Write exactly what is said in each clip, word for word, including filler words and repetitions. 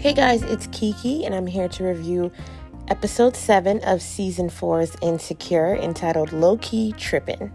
Hey guys, it's Kiki, and I'm here to review episode seven of season four's Insecure, entitled Low Key Trippin'.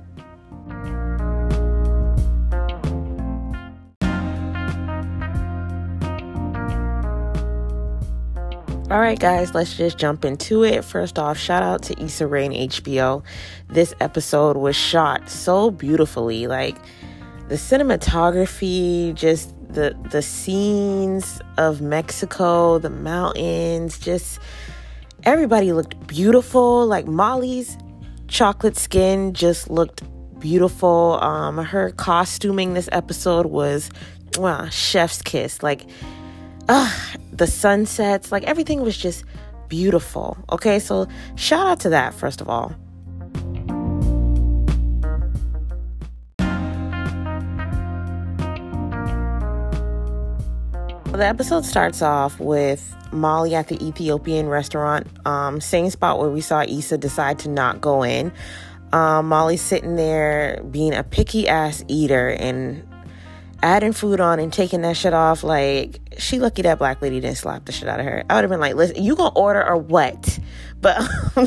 Alright guys, let's just jump into it. First off, shout out to Issa Rae and H B O. This episode was shot so beautifully. Like, the cinematography, just the the scenes of Mexico, the mountains, just everybody looked beautiful. Like, Molly's chocolate skin just looked beautiful. Um, her costuming this episode was wow, chef's kiss. Like, ah, the sunsets, like everything was just beautiful. Okay, so shout out to that first of all. The episode starts off with Molly at the Ethiopian restaurant, um, same spot where we saw Issa decide to not go in. Um, Molly's sitting there being a picky ass eater and adding food on and taking that shit off. Like, she lucky that black lady didn't slap the shit out of her. I would have been like, listen, you gonna order or what? But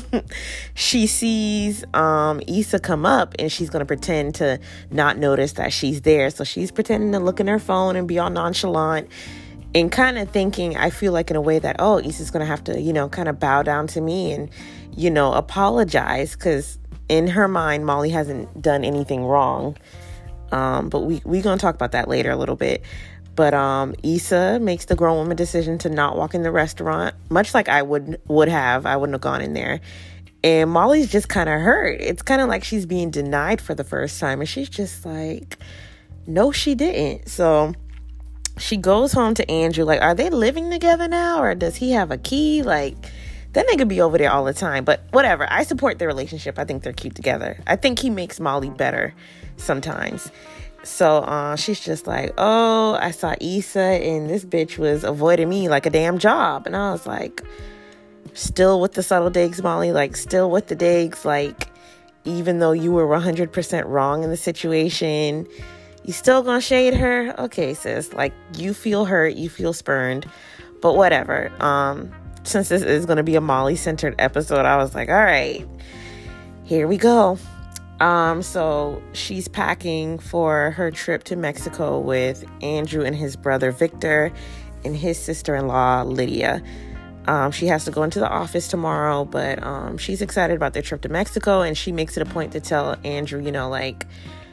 she sees um, Issa come up and she's gonna pretend to not notice that she's there. So she's pretending to look in her phone and be all nonchalant. And kind of thinking, I feel like in a way that, oh, Issa's going to have to, you know, kind of bow down to me and, you know, apologize. Because in her mind, Molly hasn't done anything wrong. Um, but we we going to talk about that later a little bit. But um, Issa makes the grown woman decision to not walk in the restaurant. Much like I would, would have. I wouldn't have gone in there. And Molly's just kind of hurt. It's kind of like she's being denied for the first time. And she's just like, no, she didn't. So she goes home to Andrew. Like, are they living together now? Or does he have a key? Like, that nigga be over there all the time. But whatever. I support their relationship. I think they're cute together. I think he makes Molly better sometimes. So uh, she's just like, oh, I saw Issa and this bitch was avoiding me like a damn job. And I was like, still with the subtle digs, Molly. Like, still with the digs. Like, even though you were one hundred percent wrong in the situation, you still gonna shade her? Okay, sis. Like, you feel hurt, you feel spurned, but whatever. Um, since this is gonna be a Molly-centered episode, I was like, all right, here we go. Um, so she's packing for her trip to Mexico with Andrew and his brother Victor and his sister-in-law Lydia. Um, she has to go into the office tomorrow, but um, she's excited about their trip to Mexico, and she makes it a point to tell Andrew, you know, like,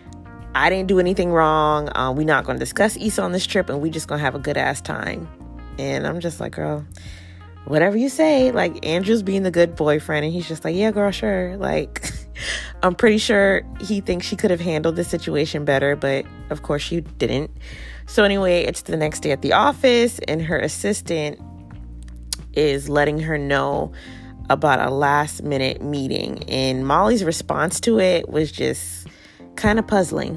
I didn't do anything wrong. Uh, we're not going to discuss Issa on this trip, and we just going to have a good ass time. And I'm just like, girl, whatever you say. Like, Andrew's being the good boyfriend, and he's just like, yeah, girl, sure. Like, I'm pretty sure he thinks she could have handled the situation better, but of course she didn't. So anyway, it's the next day at the office, and her assistant is letting her know about a last minute meeting. And Molly's response to it was just kind of puzzling.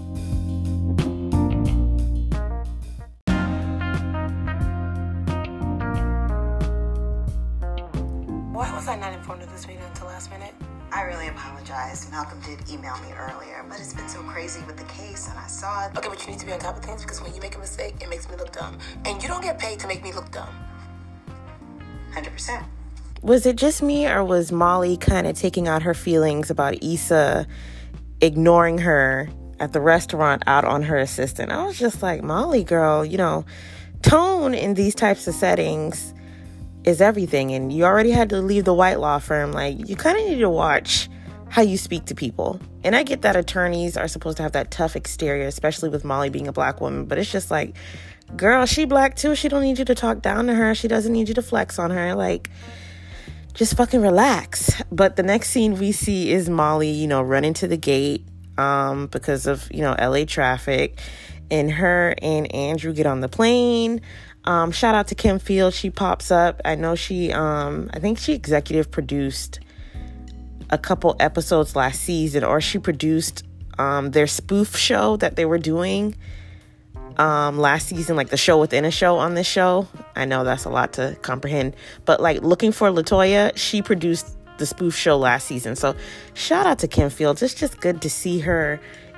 Why was I not informed of this meeting until last minute? I really apologize. Malcolm did email me earlier, but it's been so crazy with the case, and I saw it. Okay, but you need to be on top of things, because when you make a mistake, it makes me look dumb. And you don't get paid to make me look dumb. one hundred percent. Was it just me, or was Molly kind of taking out her feelings about Issa ignoring her at the restaurant out on her assistant? I was just like, Molly, girl, you know, tone in these types of settings is everything. And you already had to leave the white law firm. Like, you kind of need to watch how you speak to people. And I get that attorneys are supposed to have that tough exterior, especially with Molly being a black woman. But it's just like, girl, she black too. She don't need you to talk down to her. She doesn't need you to flex on her. Like, just fucking relax. But the next scene we see is Molly, you know, running to the gate um, because of, you know, L A traffic. And her and Andrew get on the plane. Um, shout out to Kim Fields. She pops up. I know she, um, I think she executive produced a couple episodes last season, or she produced um, their spoof show that they were doing um last season, like the show within a show on this show. I know that's a lot to comprehend, but like Looking for LaToya, she produced the spoof show last season. So shout out to Kim Fields. It's just good to see her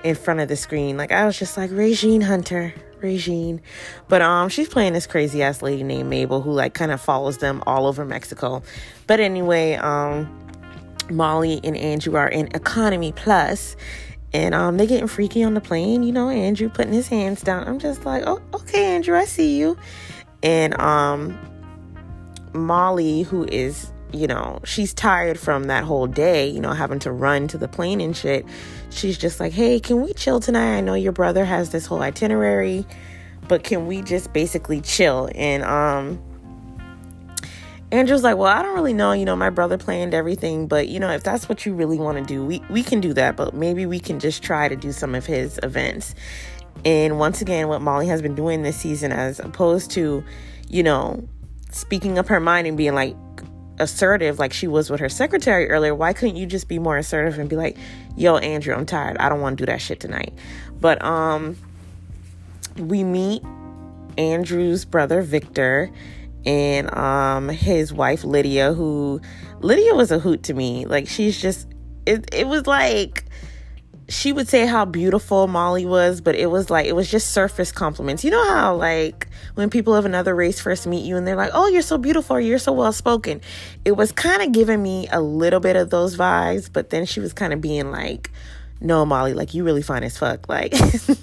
in front of the screen. Like, I was just like, Regine Hunter, Regine. But um, she's playing this crazy ass lady named Mabel who like kind of follows them all over Mexico. But anyway, um, Molly and Andrew are in Economy Plus, and um, they're getting freaky on the plane. You know, Andrew putting his hands down. I'm just like, oh, okay, Andrew, I see you. And um, Molly, who is, you know, she's tired from that whole day, you know, having to run to the plane and shit. She's just like, hey, can we chill tonight? I know your brother has this whole itinerary, but can we just basically chill? And um, Andrew's like, well, I don't really know. You know, my brother planned everything, but, you know, if that's what you really want to do, we, we can do that. But maybe we can just try to do some of his events. And once again, what Molly has been doing this season, as opposed to, you know, speaking up her mind and being like assertive like she was with her secretary earlier, why couldn't you just be more assertive and be like, yo, Andrew, I'm tired. I don't want to do that shit tonight. But um, we meet Andrew's brother, Victor, and um, his wife, Lydia, who Lydia was a hoot to me. Like, she's just, it, it was like, she would say how beautiful Molly was, but it was like, it was just surface compliments. You know how like when people of another race first meet you and they're like, oh, you're so beautiful, or you're so well spoken. It was kind of giving me a little bit of those vibes, but then she was kind of being like, no, Molly, like, you really fine as fuck. Like,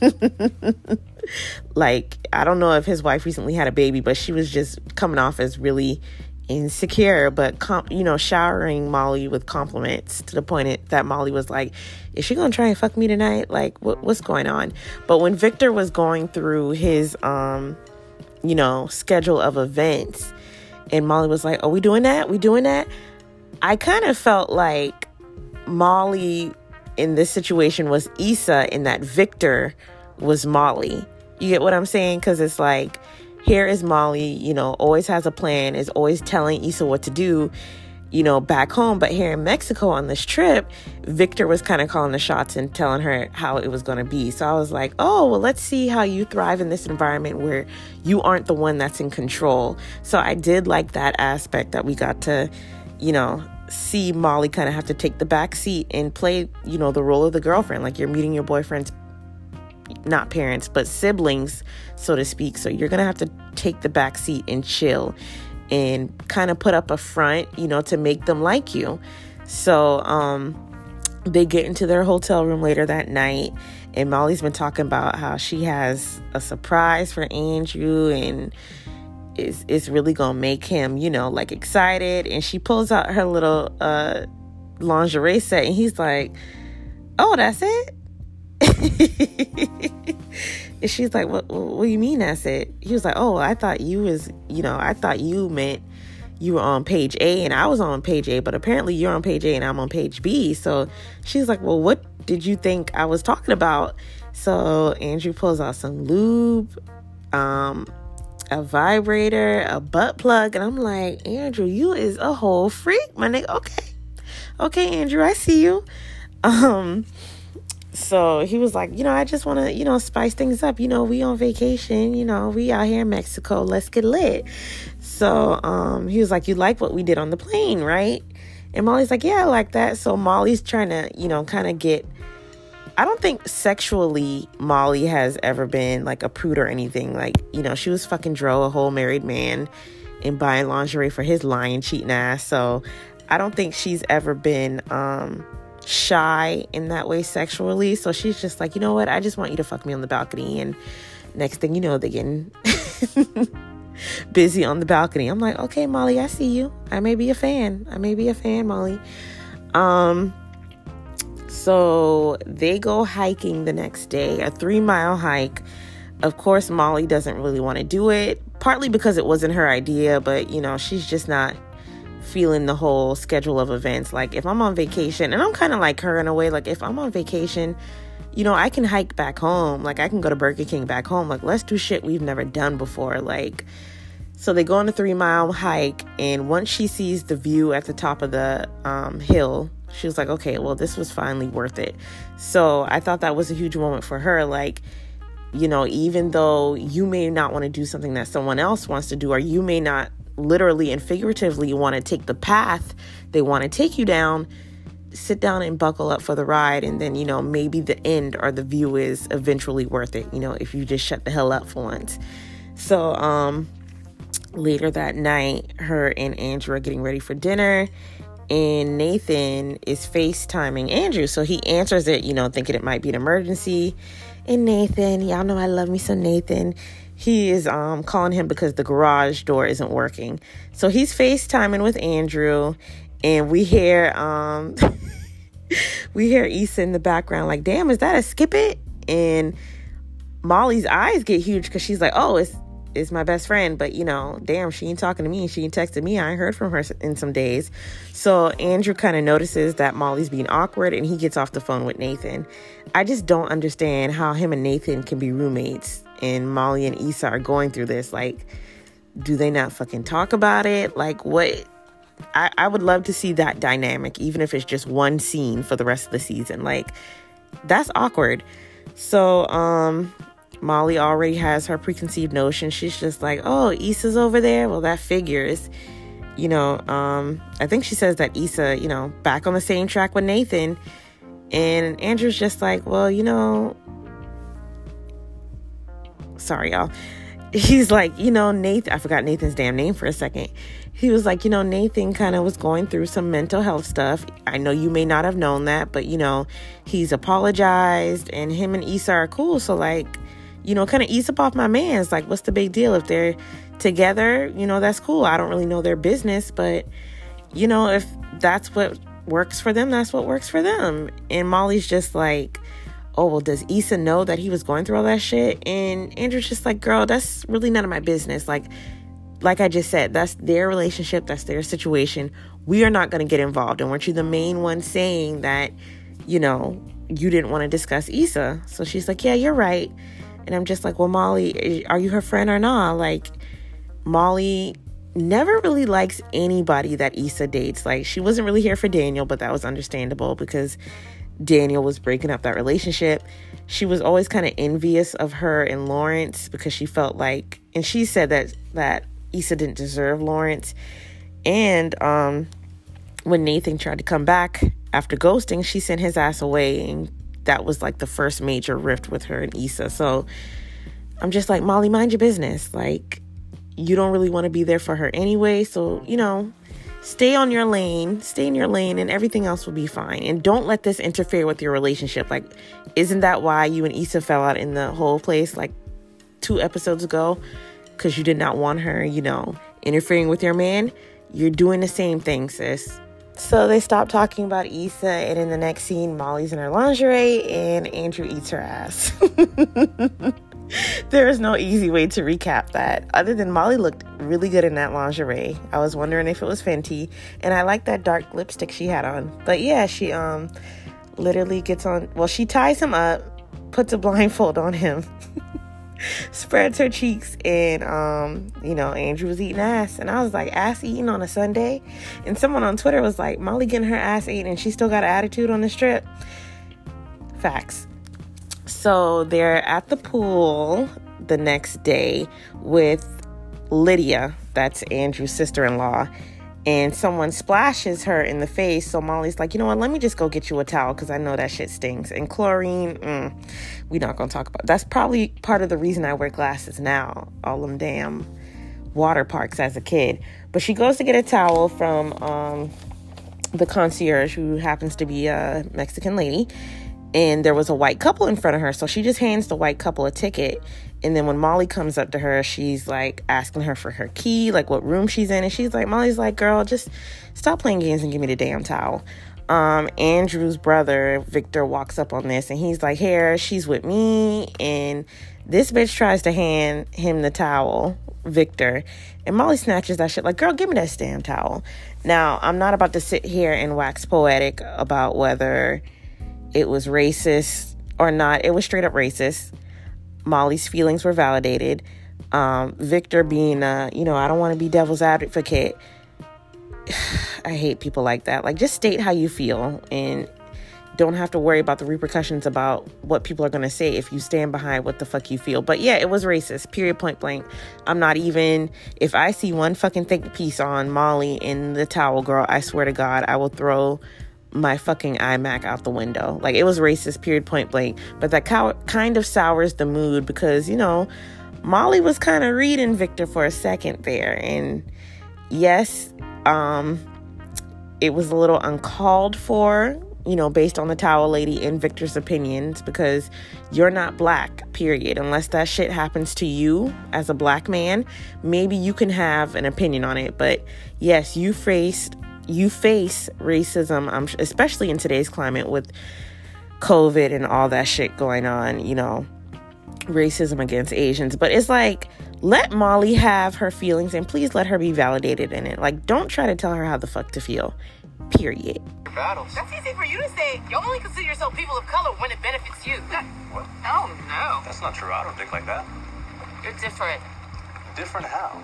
like, I don't know if his wife recently had a baby, but she was just coming off as really insecure, but com- you know, showering Molly with compliments to the point that Molly was like, is she gonna try and fuck me tonight? Like, what, what's going on? But when Victor was going through his um you know schedule of events, and Molly was like, are we doing that? We doing that? I kind of felt like Molly in this situation was Issa, and that Victor was Molly. You get what I'm saying? Because it's like, here is Molly, you know, always has a plan, is always telling Issa what to do, you know, back home. But here in Mexico on this trip, Victor was kind of calling the shots and telling her how it was going to be. So I was like, oh, well, let's see how you thrive in this environment where you aren't the one that's in control. So I did like that aspect, that we got to, you know, see Molly kind of have to take the back seat and play, you know, the role of the girlfriend. Like, you're meeting your boyfriend's, not parents, but siblings, so to speak. So you're going to have to take the back seat and chill and kind of put up a front, you know, to make them like you. So um, they get into their hotel room later that night, and Molly's been talking about how she has a surprise for Andrew, and it's, it's really going to make him, you know, like, excited. And she pulls out her little uh, lingerie set, and he's like, oh, that's it? And she's like, what, what do you mean that's it? He was like, oh, I thought you was, you know, I thought you meant you were on page A and I was on page A, but apparently you're on page A and I'm on page B. So she's like, well, what did you think I was talking about? So Andrew pulls out some lube, um, a vibrator, a butt plug. And I'm like, Andrew, you is a whole freak, my nigga. Okay. Okay, Andrew, I see you. Um, So he was like, you know, I just want to, you know, spice things up. You know, we on vacation, you know, we out here in Mexico. Let's get lit. So um, he was like, you like what we did on the plane, right? And Molly's like, yeah, I like that. So Molly's trying to, you know, kind of get, I don't think sexually Molly has ever been like a prude or anything. Like, you know, she was fucking Dro, a whole married man, and buying lingerie for his lying, cheating ass. So I don't think she's ever been um, shy in that way sexually. So she's just like, you know what? I just want you to fuck me on the balcony. And next thing you know, they're getting busy on the balcony. I'm like, okay, Molly, I see you. I may be a fan. I may be a fan, Molly. Um, so they go hiking the next day, a three mile hike. Of course, Molly doesn't really want to do it, partly because it wasn't her idea, but you know, she's just not feeling the whole schedule of events. Like, if I'm on vacation, and I'm kind of like her in a way, like if I'm on vacation, you know, I can hike back home. Like, I can go to Burger King back home. Like, let's do shit we've never done before. Like, so they go on a three mile hike, and once she sees the view at the top of the um, hill, she was like, okay, well, this was finally worth it. So I thought that was a huge moment for her. Like, you know, even though you may not want to do something that someone else wants to do, or you may not literally and figuratively want to take the path they want to take you down, sit down and buckle up for the ride, and then, you know, maybe the end or the view is eventually worth it, you know, if you just shut the hell up for once. So um later that night, her and Andrew are getting ready for dinner, and Nathan is FaceTiming Andrew. So he answers it, you know, thinking it might be an emergency. And Nathan, y'all know I love me some Nathan, he is um calling him because the garage door isn't working. So he's FaceTiming with Andrew, and we hear um we hear Issa in the background like, damn, is that a Skip It? And Molly's eyes get huge because she's like, oh, it's it's my best friend, but, you know, damn, she ain't talking to me, she ain't texted me, I ain't heard from her in some days. So Andrew kind of notices that Molly's being awkward, and he gets off the phone with Nathan. I just don't understand how him and Nathan can be roommates, and Molly and Issa are going through this. Like, do they not fucking talk about it? Like, what? I, I would love to see that dynamic, even if it's just one scene for the rest of the season. Like, that's awkward. So, um... Molly already has her preconceived notion. She's just like, oh, Issa's over there? Well, that figures. You know, um, I think she says that Issa, you know, back on the same track with Nathan. And Andrew's just like, well, you know, sorry, y'all. He's like, you know, Nathan, I forgot Nathan's damn name for a second. He was like, you know, Nathan kind of was going through some mental health stuff. I know you may not have known that, but, you know, he's apologized, and him and Issa are cool. So, like, you know, kind of ease up off my mans. Like, what's the big deal? If they're together, you know, that's cool. I don't really know their business, but, you know, if that's what works for them, that's what works for them. And Molly's just like, oh, well, does Issa know that he was going through all that shit? And Andrew's just like, girl, that's really none of my business. Like, like I just said, that's their relationship. That's their situation. We are not going to get involved. And weren't you the main one saying that, you know, you didn't want to discuss Issa? So she's like, yeah, you're right. And I'm just like, well, Molly, are you her friend or not? Like, Molly never really likes anybody that Issa dates. Like, she wasn't really here for Daniel, but that was understandable because Daniel was breaking up that relationship. She was always kind of envious of her and Lawrence because she felt like, and she said that, that Issa didn't deserve Lawrence. And um, when Nathan tried to come back after ghosting, she sent his ass away, and that was like the first major rift with her and Issa. So I'm just like, Molly, mind your business. Like, you don't really want to be there for her anyway. So, you know, stay on your lane, stay in your lane, and everything else will be fine. And don't let this interfere with your relationship. Like, isn't that why you and Issa fell out in the whole place like two episodes ago? Because you did not want her, you know, interfering with your man. You're doing the same thing, sis. So they stop talking about Issa, and in the next scene, Molly's in her lingerie and Andrew eats her ass. There is no easy way to recap that, other than Molly looked really good in that lingerie. I was wondering if it was Fenty, and I like that dark lipstick she had on. But yeah, she um literally gets on, well, she ties him up, puts a blindfold on him, spreads her cheeks, and um you know, Andrew was eating ass. And I was like, ass eating on a Sunday? And someone on Twitter was like, Molly getting her ass eaten and she still got an attitude on the strip. Facts. So they're at the pool the next day with Lydia, that's Andrew's sister-in-law, and someone splashes her in the face. So Molly's like, you know what, let me just go get you a towel because I know that shit stinks. And chlorine, mm, we're not going to talk about. That's probably part of the reason I wear glasses now, all them damn water parks as a kid. But she goes to get a towel from um, the concierge, who happens to be a Mexican lady. And there was a white couple in front of her. So she just hands the white couple a ticket. And then when Molly comes up to her, she's like asking her for her key, like what room she's in. And she's like, Molly's like, girl, just stop playing games and give me the damn towel. Um, Andrew's brother, Victor, walks up on this and he's like, here, she's with me. And this bitch tries to hand him the towel, Victor. And Molly snatches that shit like, girl, give me that damn towel. Now, I'm not about to sit here and wax poetic about whether it was racist or not. It was straight up racist. Molly's feelings were validated. Um, Victor being, uh, you know, I don't want to be devil's advocate. I hate people like that. Like, just state how you feel and don't have to worry about the repercussions about what people are going to say if you stand behind what the fuck you feel. But yeah, it was racist, period, point blank. I'm not even, if I see one fucking think piece on Molly in the towel, girl, I swear to God, I will throw my fucking iMac out the window. Like, it was racist, period, point blank. But that cow- kind of sours the mood because, you know, Molly was kind of reading Victor for a second there. And yes, um, it was a little uncalled for, you know, based on the towel lady and Victor's opinions, because you're not black, period. Unless that shit happens to you as a black man, maybe you can have an opinion on it. But yes, you faced you face racism, um, especially in today's climate with COVID and all that shit going on, you know, racism against Asians. But it's like, let Molly have her feelings and please let her be validated in it. Like, don't try to tell her how the fuck to feel, period. Battles. That's easy for you to say. You only consider yourself people of color when it benefits you. That, what? Oh, no. That's not true. I don't think like that. You're different. Different how?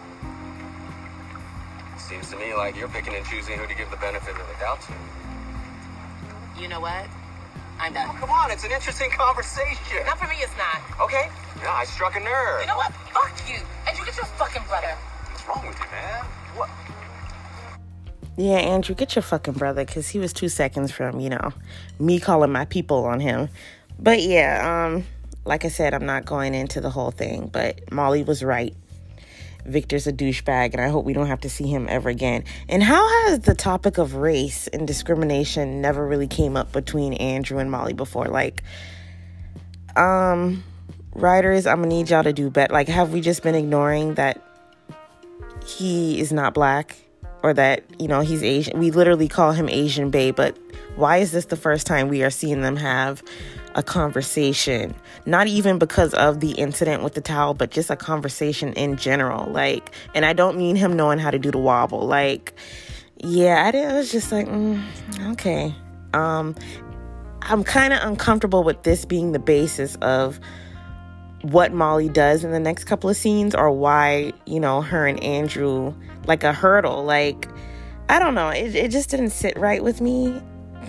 Seems to me like you're picking and choosing who to give the benefit of the doubt to. You know what? I'm done. Oh, come on, it's an interesting conversation. Not for me, it's not. Okay. Yeah, I struck a nerve. You know what? Fuck you. And you get your fucking brother. What's wrong with you, man? What? Yeah, Andrew, get your fucking brother, because he was two seconds from, you know, me calling my people on him. But yeah, um, like I said, I'm not going into the whole thing, but Molly was right. Victor's a douchebag, and I hope we don't have to see him ever again. And how has the topic of race and discrimination never really came up between Andrew and Molly before? Like, um, writers, I'm gonna need y'all to do better. Like, have we just been ignoring that he is not black, or that, you know, he's Asian? We literally call him Asian Bae, but why is this the first time we are seeing them have a conversation? Not even because of the incident with the towel, but just a conversation in general. Like, and I don't mean him knowing how to do the wobble. Like, yeah, I, did, I was just like, mm, okay. Um, I'm kind of uncomfortable with this being the basis of what Molly does in the next couple of scenes, or why, you know, her and Andrew, like a hurdle. Like, I don't know. It, it just didn't sit right with me.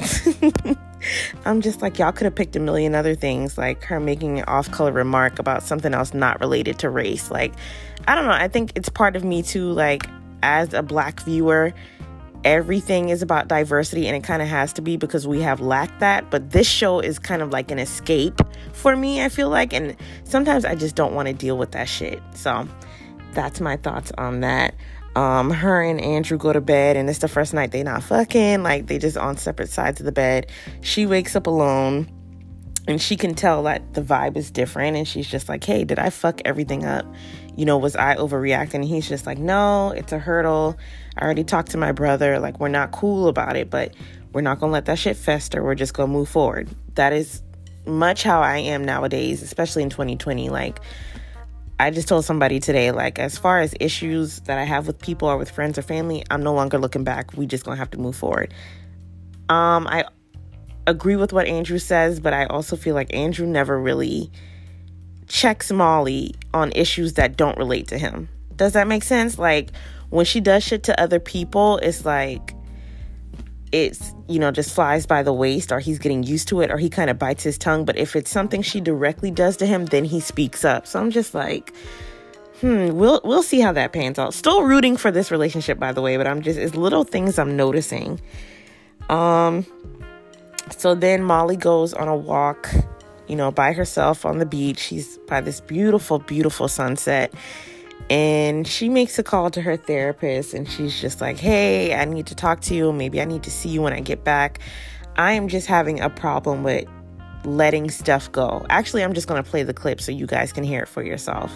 I'm just like, y'all could have picked a million other things, like her making an off-color remark about something else not related to race. Like, I don't know. I think it's part of me too. Like, as a black viewer, everything is about diversity, and it kind of has to be, because we have lacked that. But this show is kind of like an escape for me, I feel like. And sometimes I just don't want to deal with that shit. So that's my thoughts on that. Um, her and Andrew go to bed, and it's the first night they not fucking. Like, they just on separate sides of the bed. She wakes up alone, and she can tell that the vibe is different. And she's just like, hey, did I fuck everything up? You know, was I overreacting? And he's just like, no, it's a hurdle. I already talked to my brother. Like, we're not cool about it, but we're not going to let that shit fester. We're just going to move forward. That is much how I am nowadays, especially in twenty twenty. Like, I just told somebody today, like, as far as issues that I have with people or with friends or family, I'm no longer looking back. We just gonna have to move forward. Um, I agree with what Andrew says, but I also feel like Andrew never really checks Molly on issues that don't relate to him. Does that make sense? Like, when she does shit to other people, it's like, it's, you know, just flies by the waist, or he's getting used to it, or he kind of bites his tongue. But if it's something she directly does to him, then he speaks up. So I'm just like, hmm, we'll we'll see how that pans out. Still rooting for this relationship, by the way, but I'm just, it's little things I'm noticing. Um, so then Molly goes on a walk, you know, by herself on the beach. She's by this beautiful, beautiful sunset. And she makes a call to her therapist, and she's just like, hey, I need to talk to you. Maybe I need to see you when I get back. I am just having a problem with letting stuff go. Actually, I'm just going to play the clip so you guys can hear it for yourself.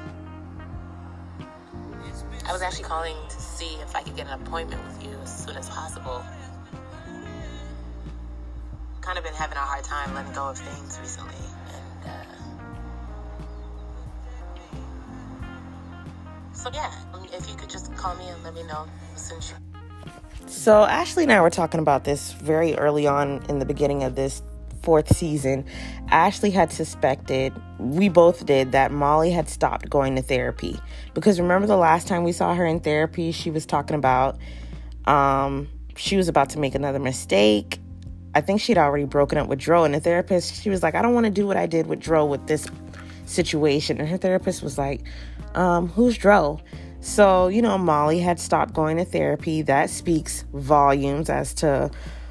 I was actually calling to see if I could get an appointment with you as soon as possible. Kind of been having a hard time letting go of things recently. And, uh... So yeah, if you could just call me and let me know as soon as you... So Ashley and I were talking about this very early on in the beginning of this fourth season. Ashley had suspected, we both did, that Molly had stopped going to therapy. Because remember the last time we saw her in therapy, she was talking about um, she was about to make another mistake. I think she'd already broken up with Dro, and the therapist, she was like, I don't want to do what I did with Dro with this situation. And her therapist was like, Um, who's Dro? So, you know, Molly had stopped going to therapy. That speaks volumes as to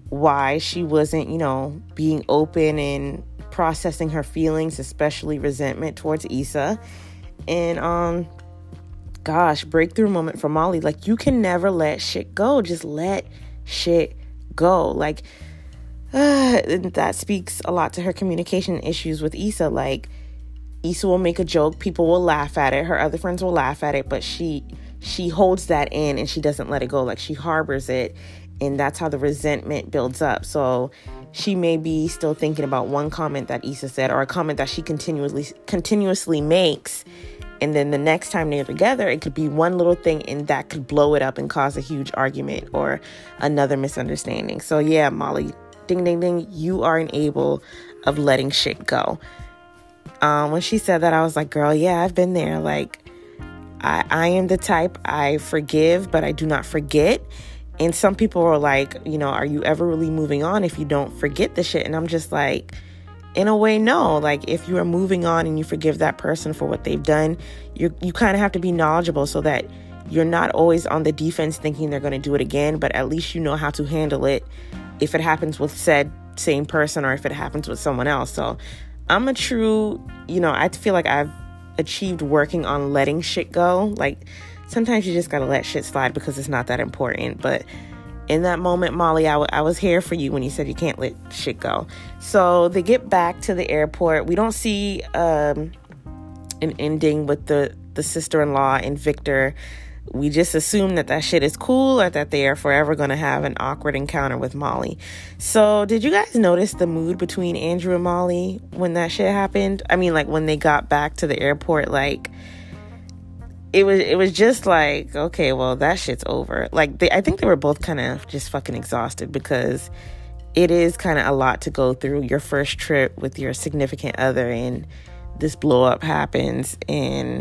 why she wasn't, you know, being open and processing her feelings, especially resentment towards Issa. And, um, gosh, breakthrough moment for Molly. Like, you can never let shit go. Just let shit go. Like, uh, that speaks a lot to her communication issues with Issa. Like, Issa will make a joke, people will laugh at it, her other friends will laugh at it, but she she holds that in and she doesn't let it go. Like, she harbors it, and that's how the resentment builds up. So she may be still thinking about one comment that Issa said, or a comment that she continuously continuously makes, and then the next time they're together, it could be one little thing, and that could blow it up and cause a huge argument or another misunderstanding. So yeah, Molly, ding ding ding, you are incapable of letting shit go. Um, when she said that, I was like, girl, yeah, I've been there. Like, I, I am the type, I forgive, but I do not forget. And some people are like, you know, are you ever really moving on if you don't forget the shit? And I'm just like, in a way, no. Like, if you are moving on and you forgive that person for what they've done, you you kind of have to be knowledgeable so that you're not always on the defense thinking they're going to do it again, but at least you know how to handle it if it happens with said same person or if it happens with someone else. So I'm a true, you know, I feel like I've achieved working on letting shit go. Like, sometimes you just got to let shit slide because it's not that important. But in that moment, Molly, I, w- I was here for you when you said you can't let shit go. So they get back to the airport. We don't see um, an ending with the, the sister-in-law and Victor. We just assume that that shit is cool or that they are forever going to have an awkward encounter with Molly. So did you guys notice the mood between Andrew and Molly when that shit happened? I mean, like, when they got back to the airport, like, it was it was just like, okay, well, that shit's over. Like, they, I think they were both kind of just fucking exhausted because it is kind of a lot to go through. Your first trip with your significant other and this blow up happens, and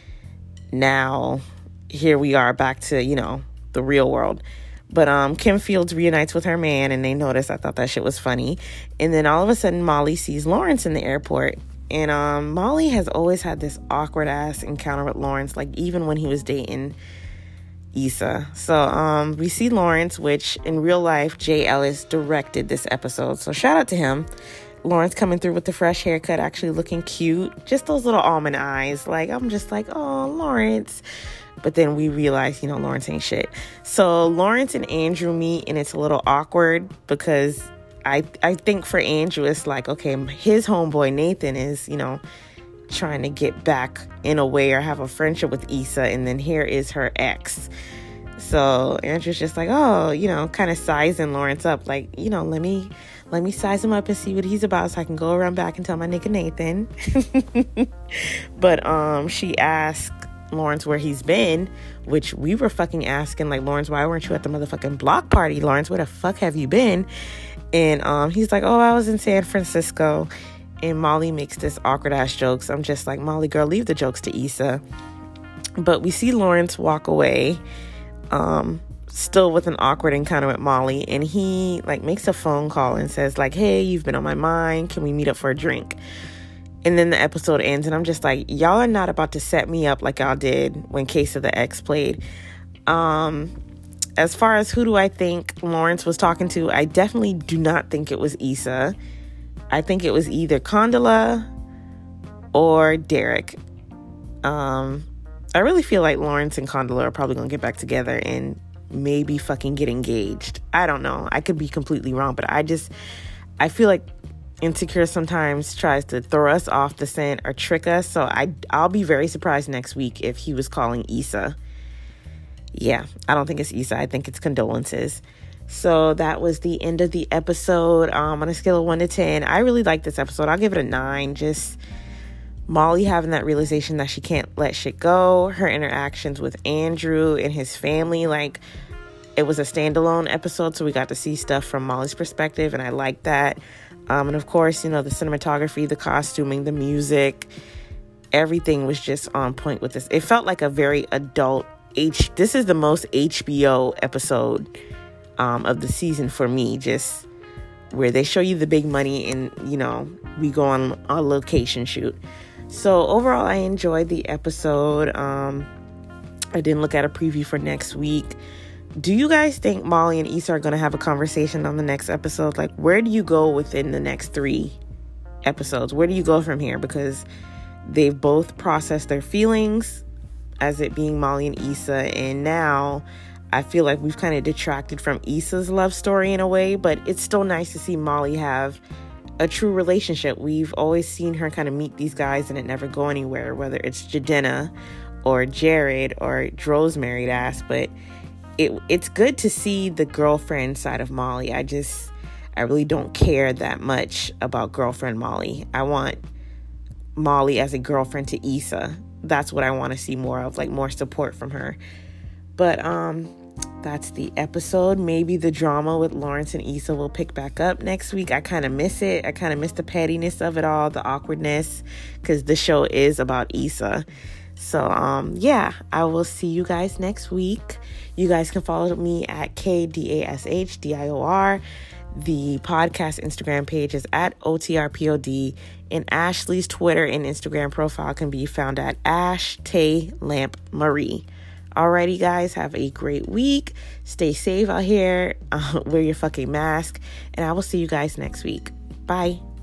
now here we are back to, you know, the real world. But um, Kim Fields reunites with her man, and they notice. I thought that shit was funny. And then all of a sudden, Molly sees Lawrence in the airport. And um, Molly has always had this awkward-ass encounter with Lawrence, like, even when he was dating Issa. So um, we see Lawrence, which in real life, Jay Ellis directed this episode. So shout out to him. Lawrence coming through with the fresh haircut, actually looking cute. Just those little almond eyes. Like, I'm just like, oh, Lawrence. But then we realize, you know, Lawrence ain't shit. So Lawrence and Andrew meet, and it's a little awkward because I I think for Andrew, it's like, okay, his homeboy Nathan is, you know, trying to get back in a way or have a friendship with Issa, and then here is her ex. So Andrew's just like, oh, you know, kind of sizing Lawrence up, like, you know, let me let me size him up and see what he's about so I can go around back and tell my nigga Nathan. But um, she asked Lawrence where he's been, which we were fucking asking, like, Lawrence, why weren't you at the motherfucking block party? Lawrence, where the fuck have you been? And um, he's like, oh, I was in San Francisco. And Molly makes this awkward ass jokes. I'm just like, Molly, girl, leave the jokes to Issa. But we see Lawrence walk away, um, still with an awkward encounter with Molly, and he like makes a phone call and says like, hey, you've been on my mind, can we meet up for a drink? And then the episode ends, and I'm just like, y'all are not about to set me up like y'all did when Case of the Ex played. Um, as far as who do I think Lawrence was talking to, I definitely do not think it was Issa. I think it was either Condola or Derek. Um, I really feel like Lawrence and Condola are probably going to get back together and maybe fucking get engaged. I don't know. I could be completely wrong, but I just, I feel like Insecure sometimes tries to throw us off the scent or trick us. So I, I'll be very surprised next week if he was calling Issa. Yeah, I don't think it's Issa. I think it's condolences. So that was the end of the episode. Um, on a scale of one to ten, I really like this episode. I'll give it a nine. Just Molly having that realization that she can't let shit go. Her interactions with Andrew and his family. Like, it was a standalone episode, so we got to see stuff from Molly's perspective, and I like that. Um, and of course, you know, the cinematography, the costuming, the music, everything was just on point with this. It felt like a very adult H. This is the most H B O episode um, of the season for me. Just where they show you the big money, and you know, we go on a location shoot. So overall, I enjoyed the episode. Um, I didn't look at a preview for next week, do you guys think Molly and Issa are going to have a conversation on the next episode? Like, where do you go within the next three episodes? Where do you go from here? Because they've both processed their feelings as it being Molly and Issa, and now I feel like we've kind of detracted from Issa's love story in a way, but it's still nice to see Molly have a true relationship. We've always seen her kind of meet these guys and it never go anywhere, whether it's Jadena or Jared or Dro's married ass, but it it's good to see the girlfriend side of Molly. I just, I really don't care that much about girlfriend Molly. I want Molly as a girlfriend to Issa. That's what I want to see more of, like more support from her. But um, that's the episode. Maybe the drama with Lawrence and Issa will pick back up next week. I kind of miss it. I kind of miss the pettiness of it all, the awkwardness, because the show is about Issa. So, um, yeah, I will see you guys next week. You guys can follow me at K D A S H D I O R. The podcast Instagram page is at O T R P O D. And Ashley's Twitter and Instagram profile can be found at Ash Tay Lamp Marie. Alrighty, guys, have a great week. Stay safe out here. Uh, wear your fucking mask. And I will see you guys next week. Bye.